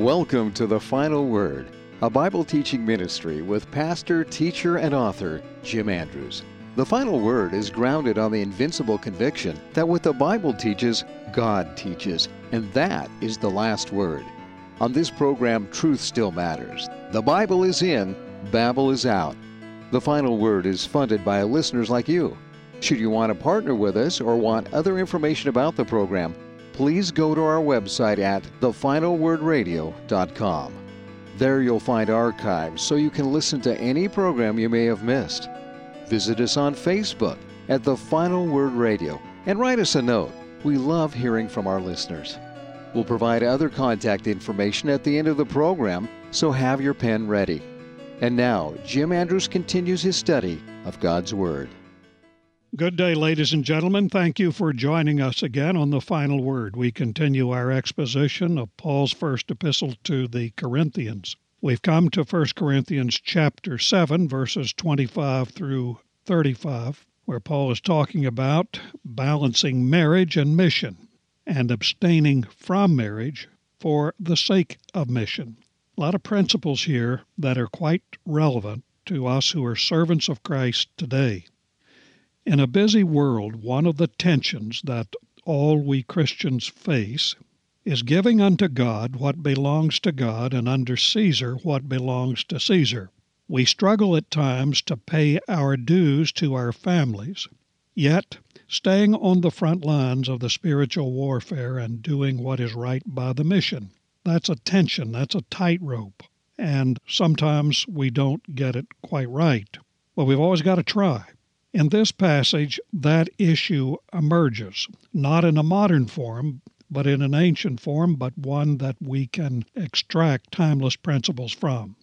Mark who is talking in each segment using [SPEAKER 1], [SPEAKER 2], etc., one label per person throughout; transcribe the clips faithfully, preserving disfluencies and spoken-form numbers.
[SPEAKER 1] Welcome to The Final Word, a Bible teaching ministry with pastor, teacher, and author Jim Andrews. The Final Word is grounded on the invincible conviction that what the Bible teaches, God teaches, and that is the last word. On this program, truth still matters. The Bible is in, Babel is out. The Final Word is funded by listeners like you. Should you want to partner with us or want other information about the program, please go to our website at the final word radio dot com. There you'll find archives so you can listen to any program you may have missed. Visit us on Facebook at The Final Word Radio and write us a note. We love hearing from our listeners. We'll provide other contact information at the end of the program, so have your pen ready. And now, Jim Andrews continues his study of God's Word.
[SPEAKER 2] Good day, ladies and gentlemen. Thank you for joining us again on The Final Word. We continue our exposition of Paul's first epistle to the Corinthians. We've come to First Corinthians chapter seven, verses twenty-five through thirty-five, where Paul is talking about balancing marriage and mission and abstaining from marriage for the sake of mission. A lot of principles here that are quite relevant to us who are servants of Christ today. In a busy world, one of the tensions that all we Christians face is giving unto God what belongs to God and unto Caesar what belongs to Caesar. We struggle at times to pay our dues to our families, yet staying on the front lines of the spiritual warfare and doing what is right by the mission. That's a tension, that's a tightrope, and sometimes we don't get it quite right. But we've always got to try. In this passage, that issue emerges, not in a modern form, but in an ancient form, but one that we can extract timeless principles from.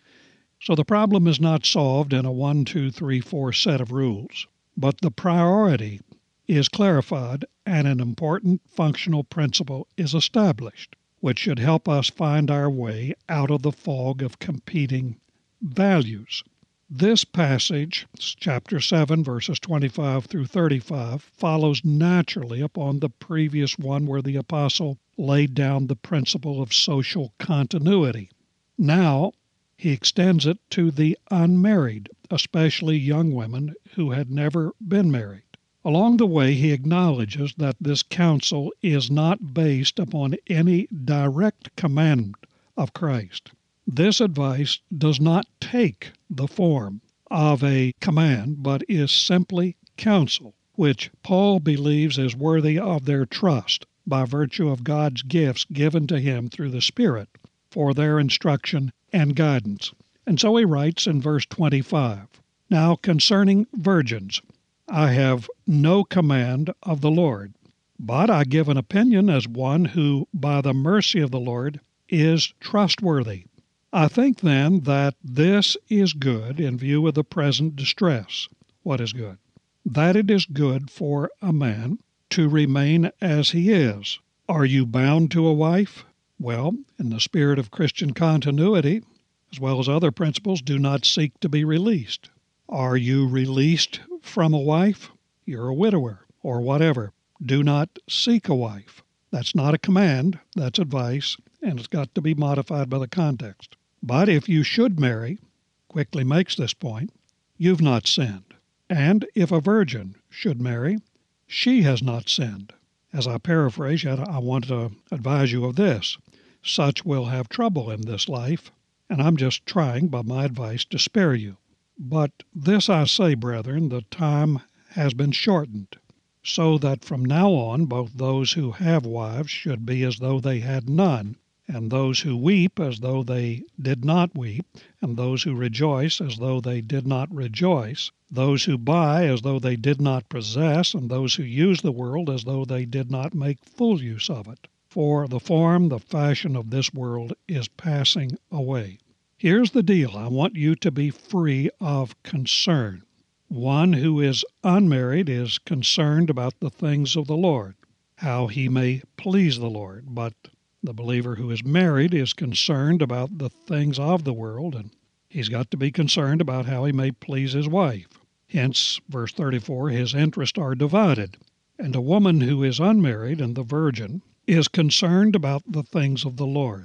[SPEAKER 2] So the problem is not solved in a one, two, three, four set of rules, but the priority is clarified and an important functional principle is established, which should help us find our way out of the fog of competing values. This passage, chapter seven, verses twenty-five through thirty-five, follows naturally upon the previous one where the apostle laid down the principle of social continuity. Now, he extends it to the unmarried, especially young women who had never been married. Along the way, he acknowledges that this counsel is not based upon any direct command of Christ. This advice does not take the form of a command, but is simply counsel, which Paul believes is worthy of their trust by virtue of God's gifts given to him through the Spirit for their instruction and guidance. And so he writes in verse twenty-five, "Now concerning virgins, I have no command of the Lord, but I give an opinion as one who, by the mercy of the Lord, is trustworthy. I think, then, that this is good in view of the present distress." What is good? "That it is good for a man to remain as he is. Are you bound to a wife? Well, in the spirit of Christian continuity, as well as other principles, do not seek to be released. Are you released from a wife? You're a widower, or whatever. Do not seek a wife." That's not a command, that's advice, and it's got to be modified by the context. "But if you should marry," quickly makes this point, "you've not sinned. And if a virgin should marry, she has not sinned." As I paraphrase, yet I want to advise you of this. Such will have trouble in this life, and I'm just trying by my advice to spare you. But this I say, brethren, the time has been shortened, so that from now on both those who have wives should be as though they had none, and those who weep as though they did not weep, and those who rejoice as though they did not rejoice, those who buy as though they did not possess, and those who use the world as though they did not make full use of it. For the form, the fashion of this world is passing away. Here's the deal. I want you to be free of concern. One who is unmarried is concerned about the things of the Lord, how he may please the Lord, but the believer who is married is concerned about the things of the world, and he's got to be concerned about how he may please his wife. Hence, verse thirty-four, his interests are divided. And a woman who is unmarried and the virgin is concerned about the things of the Lord.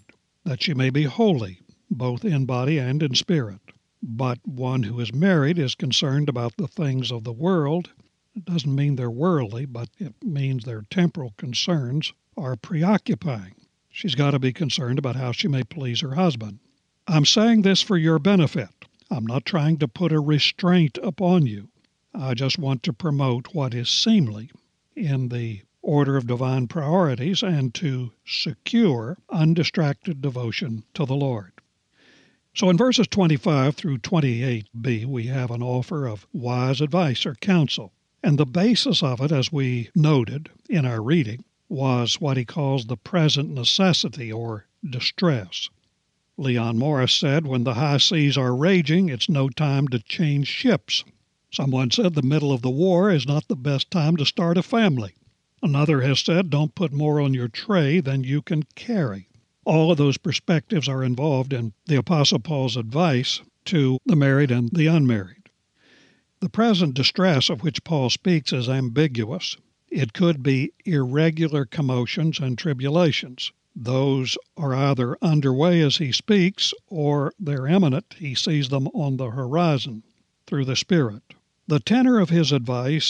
[SPEAKER 2] that she may be holy, both in body and in spirit. But one who is married is concerned about the things of the world. It doesn't mean they're worldly, but it means their temporal concerns are preoccupying. She's got to be concerned about how she may please her husband. I'm saying this for your benefit. I'm not trying to put a restraint upon you. I just want to promote what is seemly in the order of divine priorities and to secure undistracted devotion to the Lord. So in verses twenty-five through twenty-eight b, we have an offer of wise advice or counsel. And the basis of it, as we noted in our reading, was what he calls the present necessity or distress. Leon Morris said, when the high seas are raging, it's no time to change ships. Someone said the middle of the war is not the best time to start a family. Another has said, don't put more on your tray than you can carry. All of those perspectives are involved in the Apostle Paul's advice to the married and the unmarried. The present distress of which Paul speaks is ambiguous. It could be irregular commotions and tribulations. Those are either underway as he speaks, or they're imminent. He sees them on the horizon through the Spirit. The tenor of his advice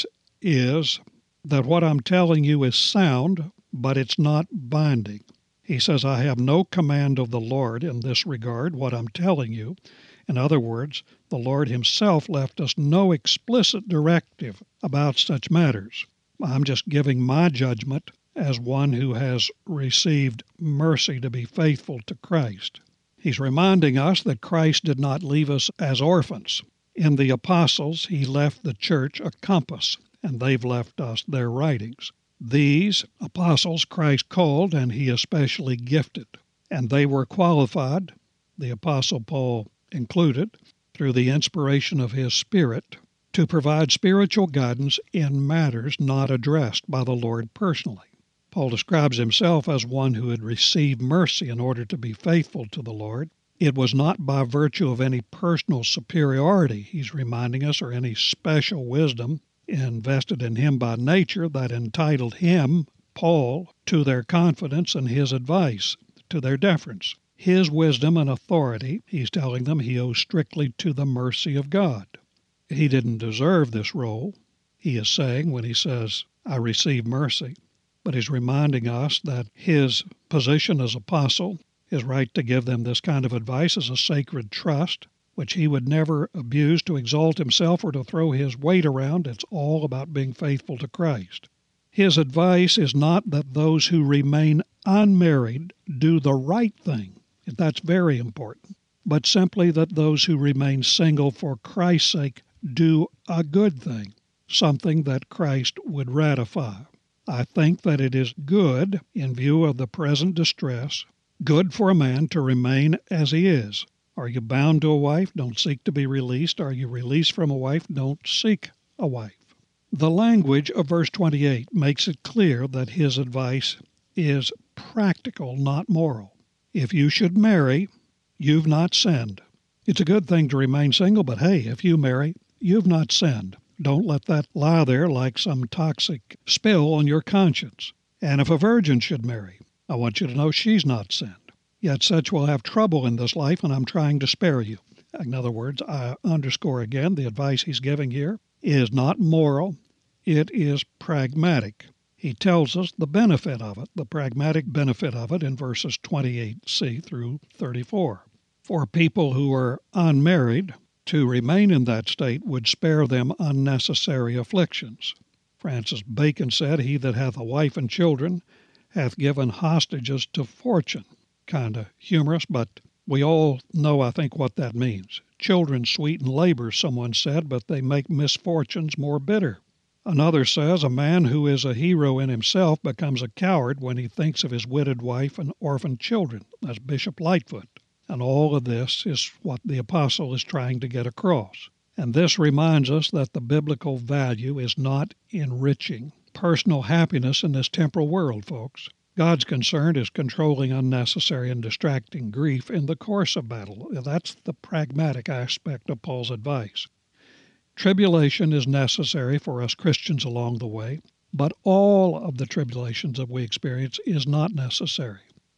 [SPEAKER 2] is that what I'm telling you is sound, but it's not binding. He says, I have no command of the Lord in this regard, what I'm telling you. In other words, the Lord himself left us no explicit directive about such matters. I'm just giving my judgment as one who has received mercy to be faithful to Christ. He's reminding us that Christ did not leave us as orphans. In the apostles, he left the church a compass, and they've left us their writings. These apostles Christ called, and he especially gifted, and they were qualified, the Apostle Paul included, through the inspiration of his Spirit, to provide spiritual guidance in matters not addressed by the Lord personally. Paul describes himself as one who had received mercy in order to be faithful to the Lord. It was not by virtue of any personal superiority, he's reminding us, or any special wisdom invested in him by nature that entitled him, Paul, to their confidence and his advice, to their deference. His wisdom and authority, he's telling them, he owes strictly to the mercy of God. He didn't deserve this role, he is saying when he says, I receive mercy. But he's reminding us that his position as apostle, his right to give them this kind of advice, is a sacred trust, which he would never abuse to exalt himself or to throw his weight around. It's all about being faithful to Christ. His advice is not that those who remain unmarried do the right thing. That's very important. But simply that those who remain single for Christ's sake do a good thing, something that Christ would ratify. I think that it is good, in view of the present distress, good for a man to remain as he is. Are you bound to a wife? Don't seek to be released. Are you released from a wife? Don't seek a wife. The language of verse twenty-eight makes it clear that his advice is practical, not moral. If you should marry, you've not sinned. It's a good thing to remain single, but hey, if you marry, you've not sinned. Don't let that lie there like some toxic spill on your conscience. And if a virgin should marry, I want you to know she's not sinned. Yet such will have trouble in this life, and I'm trying to spare you. In other words, I underscore again, the advice he's giving here is not moral, it is pragmatic. He tells us the benefit of it, the pragmatic benefit of it, in verses twenty-eight c through thirty-four. For people who are unmarried, to remain in that state would spare them unnecessary afflictions. Francis Bacon said, he that hath a wife and children hath given hostages to fortune. Kind of humorous, but we all know, I think, what that means. Children sweeten labor, someone said, but they make misfortunes more bitter. Another says, a man who is a hero in himself becomes a coward when he thinks of his widowed wife and orphaned children. That's Bishop Lightfoot. And all of this is what the apostle is trying to get across. And this reminds us that the biblical value is not enriching personal happiness in this temporal world, folks. God's concern is controlling unnecessary and distracting grief in the course of battle. That's the pragmatic aspect of Paul's advice. Tribulation is necessary for us Christians along the way, but all of the tribulations that we experience is not necessary.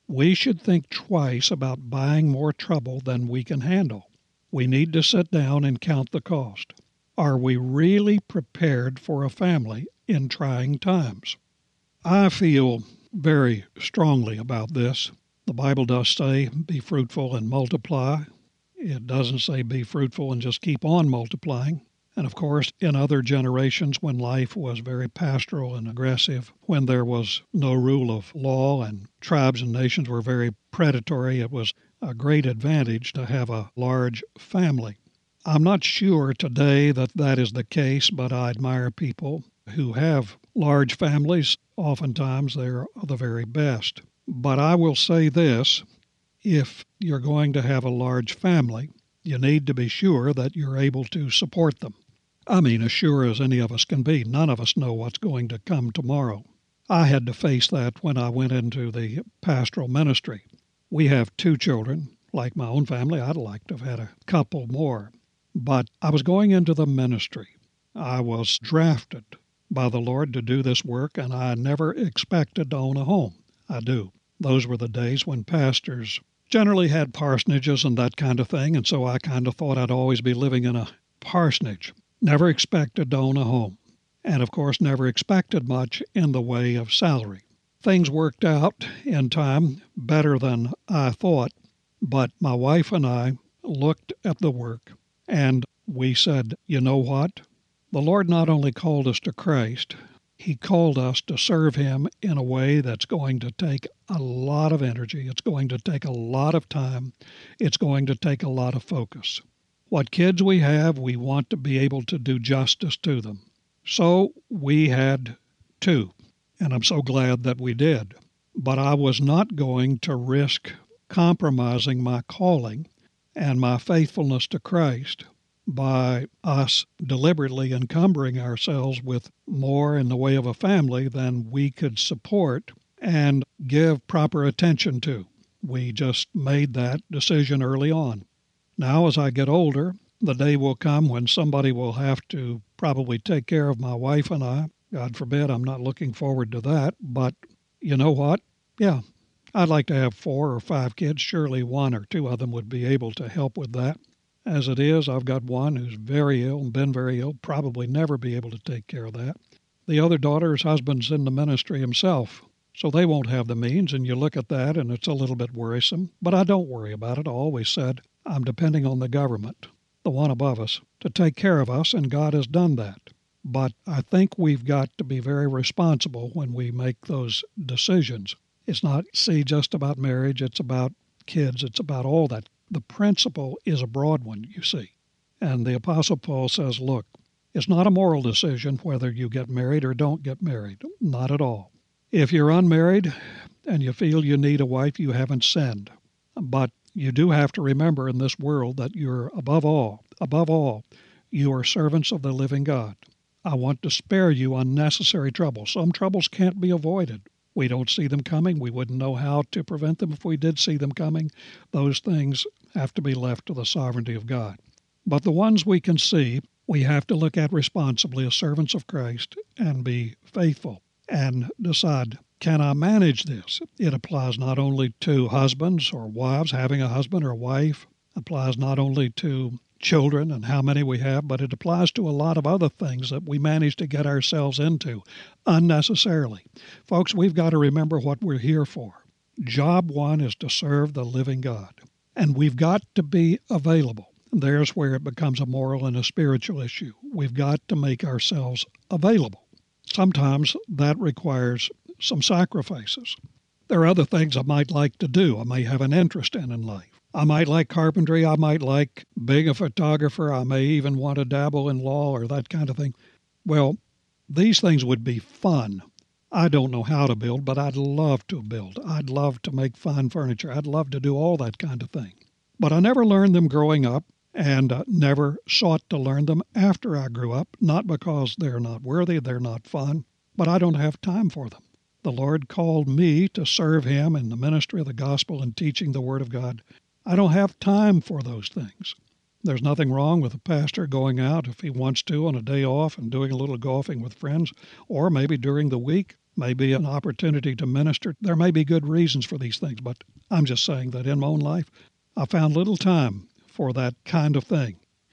[SPEAKER 2] We should think twice about buying more trouble than we can handle. We need to sit down and count the cost. Are we really prepared for a family in trying times? I feel very strongly about this. The Bible does say, be fruitful and multiply. It doesn't say be fruitful and just keep on multiplying. And of course, in other generations, when life was very pastoral and aggressive, when there was no rule of law and tribes and nations were very predatory, it was a great advantage to have a large family. I'm not sure today that that is the case, but I admire people who have large families. Oftentimes, they're the very best. But I will say this, if you're going to have a large family, you need to be sure that you're able to support them. I mean, as sure as any of us can be. None of us know what's going to come tomorrow. I had to face that when I went into the pastoral ministry. We have two children. Like my own family, I'd like to have had a couple more. But I was going into the ministry. I was drafted by the Lord to do this work, and I never expected to own a home. I do. Those were the days when pastors generally had parsonages and that kind of thing, and so I kind of thought I'd always be living in a parsonage. Never expected to own a home, and of course never expected much in the way of salary. Things worked out in time better than I thought, but my wife and I looked at the work and we said, you know what? The Lord not only called us to Christ, He called us to serve Him in a way that's going to take a lot of energy. It's going to take a lot of time. It's going to take a lot of focus. What kids we have, we want to be able to do justice to them. So we had two, and I'm so glad that we did. But I was not going to risk compromising my calling and my faithfulness to Christ by us deliberately encumbering ourselves with more in the way of a family than we could support and give proper attention to. We just made that decision early on. Now, as I get older, the day will come when somebody will have to probably take care of my wife and I. God forbid, I'm not looking forward to that. But you know what? Yeah, I'd like to have four or five kids. Surely one or two of them would be able to help with that. As it is, I've got one who's very ill and been very ill, probably never be able to take care of that. The other daughter's husband's in the ministry himself, so they won't have the means, and you look at that and it's a little bit worrisome. But I don't worry about it. I always said I'm depending on the government, the one above us, to take care of us, and God has done that. But I think we've got to be very responsible when we make those decisions. It's not, see, just about marriage. It's about kids. It's about all that. The principle is a broad one, you see. And the Apostle Paul says, look, it's not a moral decision whether you get married or don't get married. Not at all. If you're unmarried and you feel you need a wife, you haven't sinned. But you do have to remember in this world that you're above all, above all, you are servants of the living God. I want to spare you unnecessary trouble. Some troubles can't be avoided. We don't see them coming. We wouldn't know how to prevent them if we did see them coming. Those things have to be left to the sovereignty of God. But the ones we can see, we have to look at responsibly as servants of Christ and be faithful and decide, can I manage this? It applies not only to husbands or wives, having a husband or a wife. It applies not only to children and how many we have, but it applies to a lot of other things that we manage to get ourselves into unnecessarily. Folks, we've got to remember what we're here for. Job one is to serve the living God, and we've got to be available. There's where it becomes a moral and a spiritual issue. We've got to make ourselves available. Sometimes that requires some sacrifices. There are other things I might like to do, I may have an interest in in life. I might like carpentry, I might like being a photographer, I may even want to dabble in law or that kind of thing. Well, these things would be fun. I don't know how to build, but I'd love to build. I'd love to make fine furniture. I'd love to do all that kind of thing. But I never learned them growing up and uh, never sought to learn them after I grew up, not because they're not worthy, they're not fun, but I don't have time for them. The Lord called me to serve Him in the ministry of the gospel and teaching the Word of God. I don't have time for those things. There's nothing wrong with a pastor going out if he wants to on a day off and doing a little golfing with friends, or maybe during the week, may be an opportunity to minister. There may be good reasons for these things, but I'm just saying that in my own life, I found little time for that kind of thing.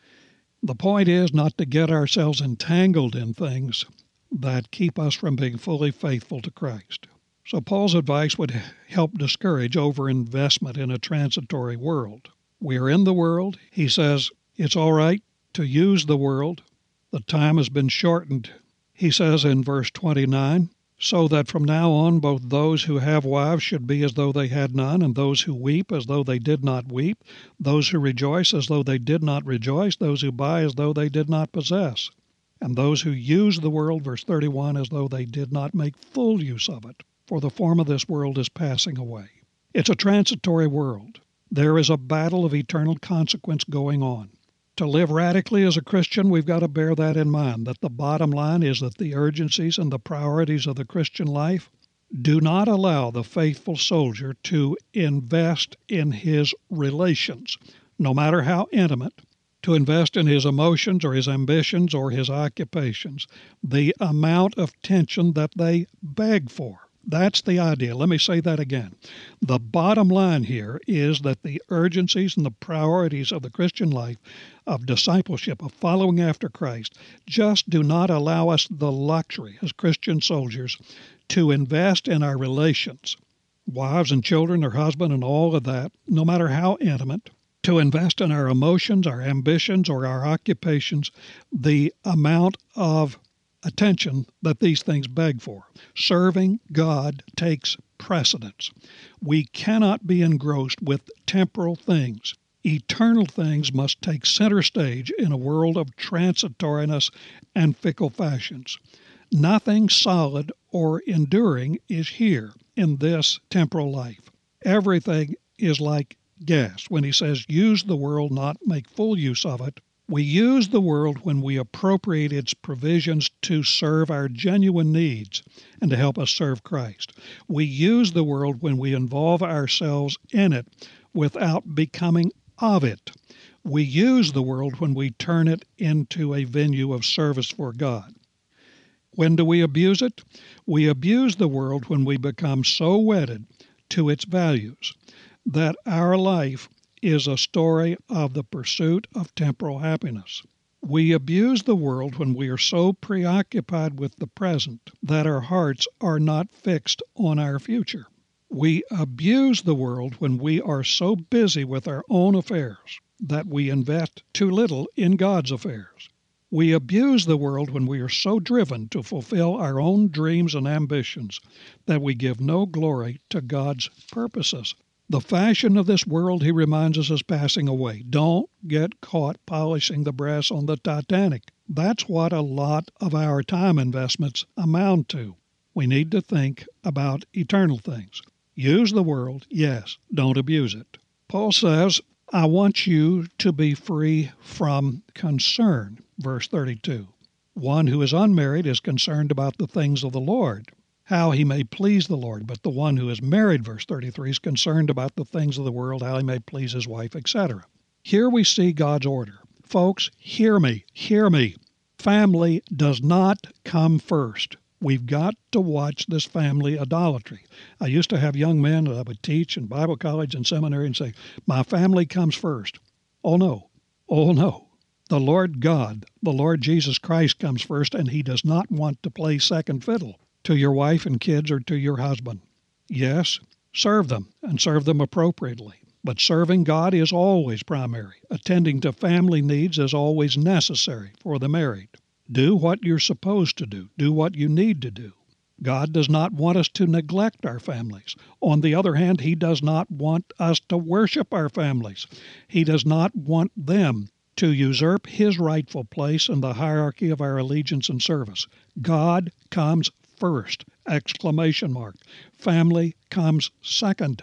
[SPEAKER 2] The point is not to get ourselves entangled in things that keep us from being fully faithful to Christ. So Paul's advice would help discourage overinvestment in a transitory world. We are in the world. He says it's all right to use the world. The time has been shortened. He says in verse twenty-nine, so that from now on both those who have wives should be as though they had none, and those who weep as though they did not weep, those who rejoice as though they did not rejoice, those who buy as though they did not possess, and those who use the world, verse thirty-one, as though they did not make full use of it. For the form of this world is passing away. It's a transitory world. There is a battle of eternal consequence going on. To live radically as a Christian, we've got to bear that in mind, that the bottom line is that the urgencies and the priorities of the Christian life do not allow the faithful soldier to invest in his relations, no matter how intimate, to invest in his emotions or his ambitions or his occupations, the amount of tension that they beg for. That's the idea. Let me say that again. The bottom line here is that the urgencies and the priorities of the Christian life, of discipleship, of following after Christ, just do not allow us the luxury as Christian soldiers to invest in our relations, wives and children, or husband and all of that, no matter how intimate, to invest in our emotions, our ambitions, or our occupations, the amount of attention that these things beg for. Serving God takes precedence. We cannot be engrossed with temporal things. Eternal things must take center stage in a world of transitoriness and fickle fashions. Nothing solid or enduring is here in this temporal life. Everything is like gas. When he says use the world, not make full use of it, we use the world when we appropriate its provisions to serve our genuine needs and to help us serve Christ. We use the world when we involve ourselves in it without becoming of it. We use the world when we turn it into a venue of service for God. When do we abuse it? We abuse the world when we become so wedded to its values that our life is a story of the pursuit of temporal happiness. We abuse the world when we are so preoccupied with the present that our hearts are not fixed on our future. We abuse the world when we are so busy with our own affairs that we invest too little in God's affairs. We abuse the world when we are so driven to fulfill our own dreams and ambitions that we give no glory to God's purposes. The fashion of this world, he reminds us, is passing away. Don't get caught polishing the brass on the Titanic. That's what a lot of our time investments amount to. We need to think about eternal things. Use the world, yes, don't abuse it. Paul says, I want you to be free from concern, verse thirty-two. One who is unmarried is concerned about the things of the Lord, how he may please the Lord. But the one who is married, verse thirty-three, is concerned about the things of the world, how he may please his wife, et cetera. Here we see God's order. Folks, hear me, hear me. Family does not come first. We've got to watch this family idolatry. I used to have young men that I would teach in Bible college and seminary and say, my family comes first. Oh, no. Oh, no. The Lord God, the Lord Jesus Christ comes first, and he does not want to play second fiddle to your wife and kids or to your husband. Yes, serve them and serve them appropriately. But serving God is always primary. Attending to family needs is always necessary for the married. Do what you're supposed to do. Do what you need to do. God does not want us to neglect our families. On the other hand, he does not want us to worship our families. He does not want them to usurp his rightful place in the hierarchy of our allegiance and service. God comes first, exclamation mark. Family comes second.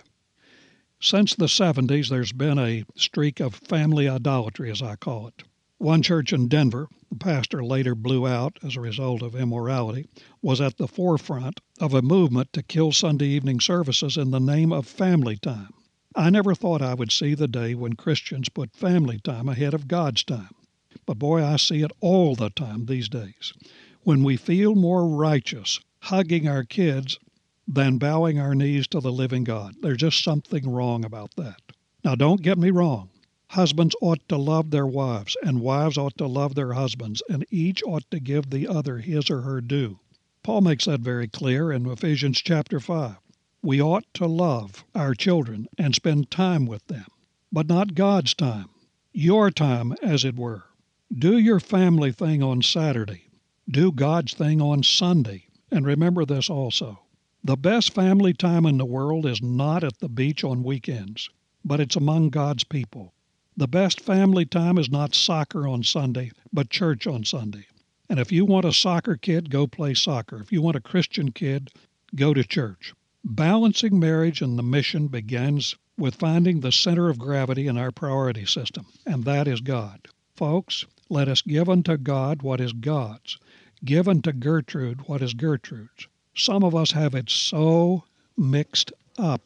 [SPEAKER 2] Since the seventies, there's been a streak of family idolatry, as I call it. One church in Denver, the pastor later blew out as a result of immorality, was at the forefront of a movement to kill Sunday evening services in the name of family time. I never thought I would see the day when Christians put family time ahead of God's time. But boy, I see it all the time these days. When we feel more righteous hugging our kids than bowing our knees to the living God. There's just something wrong about that. Now, don't get me wrong. Husbands ought to love their wives, and wives ought to love their husbands, and each ought to give the other his or her due. Paul makes that very clear in Ephesians chapter five. We ought to love our children and spend time with them, but not God's time, your time, as it were. Do your family thing on Saturday. Do God's thing on Sunday. And remember this also. The best family time in the world is not at the beach on weekends, but it's among God's people. The best family time is not soccer on Sunday, but church on Sunday. And if you want a soccer kid, go play soccer. If you want a Christian kid, go to church. Balancing marriage and the mission begins with finding the center of gravity in our priority system, and that is God. Folks, let us give unto God what is God's. Give unto Gertrude what is Gertrude's. Some of us have it so mixed up.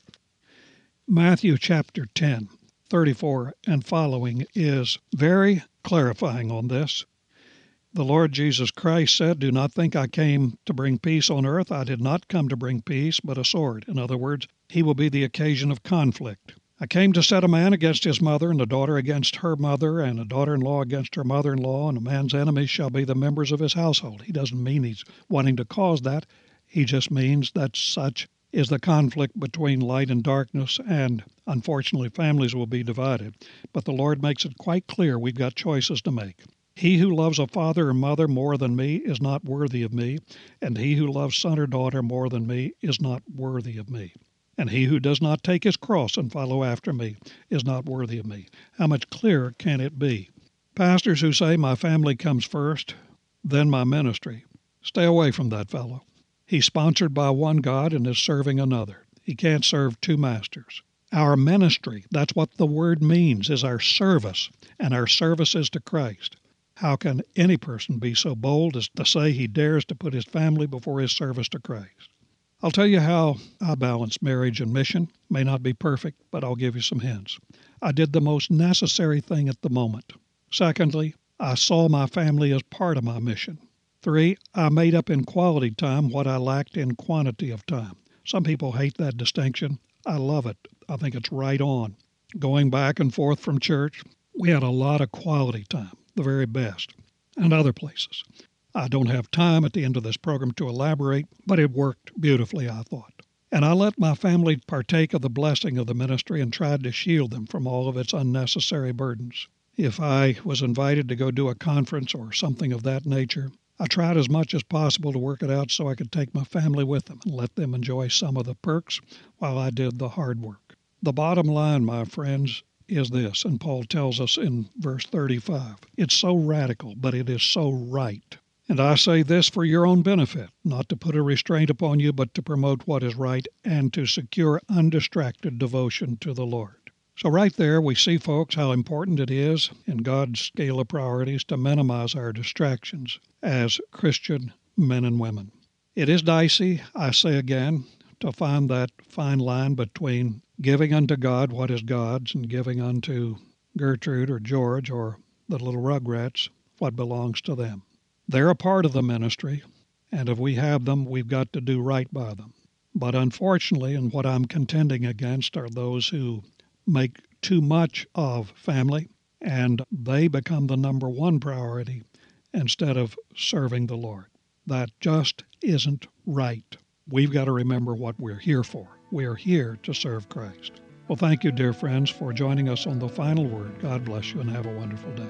[SPEAKER 2] Matthew chapter ten, thirty-four and following is very clarifying on this. The Lord Jesus Christ said, "Do not think I came to bring peace on earth. I did not come to bring peace, but a sword." In other words, he will be the occasion of conflict. I came to set a man against his mother, and a daughter against her mother, and a daughter-in-law against her mother-in-law, and a man's enemies shall be the members of his household. He doesn't mean he's wanting to cause that. He just means that such is the conflict between light and darkness, and unfortunately families will be divided. But the Lord makes it quite clear we've got choices to make. He who loves a father or mother more than me is not worthy of me, and he who loves son or daughter more than me is not worthy of me. And he who does not take his cross and follow after me is not worthy of me. How much clearer can it be? Pastors who say my family comes first, then my ministry, stay away from that fellow. He's sponsored by one God and is serving another. He can't serve two masters. Our ministry, that's what the word means, is our service, and our service is to Christ. How can any person be so bold as to say he dares to put his family before his service to Christ? I'll tell you how I balance marriage and mission. May not be perfect, but I'll give you some hints. I did the most necessary thing at the moment. Secondly, I saw my family as part of my mission. Three, I made up in quality time what I lacked in quantity of time. Some people hate that distinction. I love it. I think it's right on. Going back and forth from church, we had a lot of quality time, the very best, and other places. I don't have time at the end of this program to elaborate, but it worked beautifully, I thought. And I let my family partake of the blessing of the ministry and tried to shield them from all of its unnecessary burdens. If I was invited to go do a conference or something of that nature, I tried as much as possible to work it out so I could take my family with them and let them enjoy some of the perks while I did the hard work. The bottom line, my friends, is this, and Paul tells us in verse thirty-five. It's so radical, but it is so right. And I say this for your own benefit, not to put a restraint upon you, but to promote what is right and to secure undistracted devotion to the Lord. So right there we see, folks, how important it is in God's scale of priorities to minimize our distractions as Christian men and women. It is dicey, I say again, to find that fine line between giving unto God what is God's and giving unto Gertrude or George or the little Rugrats what belongs to them. They're a part of the ministry, and if we have them, we've got to do right by them. But unfortunately, and what I'm contending against are those who make too much of family, and they become the number one priority instead of serving the Lord. That just isn't right. We've got to remember what we're here for. We're here to serve Christ. Well, thank you, dear friends, for joining us on The Final Word. God bless you and have a wonderful day.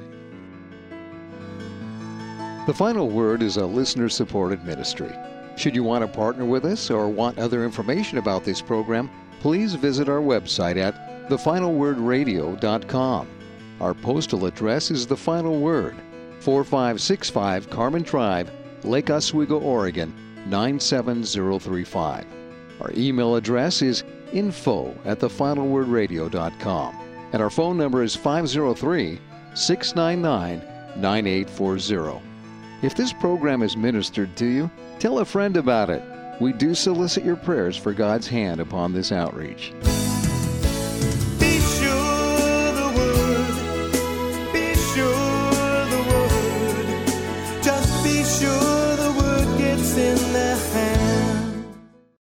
[SPEAKER 1] The Final Word is a listener-supported ministry. Should you want to partner with us or want other information about this program, please visit our website at the final word radio dot com. Our postal address is The Final Word, four five six five Carmen Drive, Lake Oswego, Oregon, nine seven zero three five. Our email address is info at the final word radio dot com. And our phone number is five zero three, six nine nine, nine eight four zero. If this program is ministered to you, tell a friend about it. We do solicit your prayers for God's hand upon this outreach.